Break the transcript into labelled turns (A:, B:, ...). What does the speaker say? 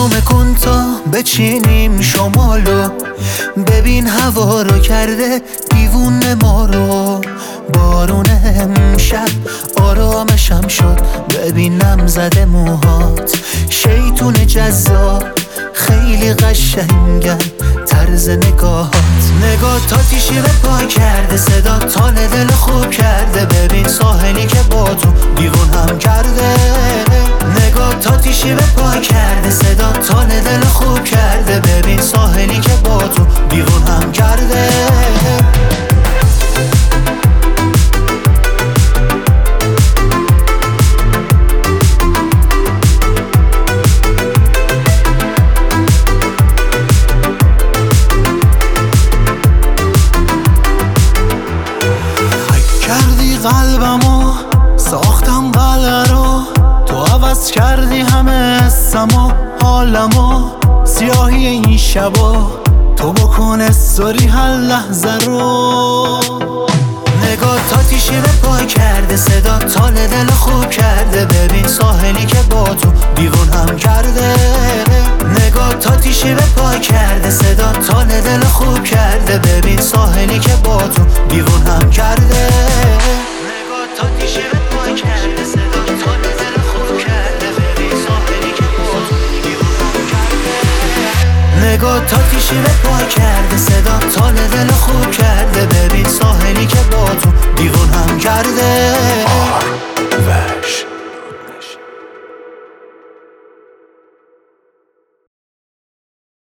A: آروم کن تا بچینیم شمالو، ببین هوا رو کرده دیوونه ما رو. بارون امشب آرامشم شد، ببینم زده موهات شیطون جذاب، خیلی قشنگن طرز نگاهات. نگاهات به پا کرده، صدا تال دل خوب کرده، ببین ساحلی که با تو دیوون هم کرده. نگاهات به پا کرده، صدا تال دل خوب کرده، ببین ساحلی که با تو دیوون هم کرده. کردی قلبمو، ساختم قلعه رو، تو عوض کردی همه اسمو حالمو. سیاهی این شبا تو بکن استوری هر لحظه رو. نگاهات به پا کرده، صدا تال دل خوب کرده، ببین ساحلی که با تو دیوون هم کرده. نگاهات به پا کرده، صدا تال دل خوب کرده، ببین ساحلی که با تو دیوون هم کرده. نگاهات به پا کرده، صدا تال دل خوب کرده، ببین ساحلی که با تو دیوون هم کرده. نگاهات به پا کرده، صدا تال دل خوب کرده، ببین ساحلی که با تو دیوون هم کرده.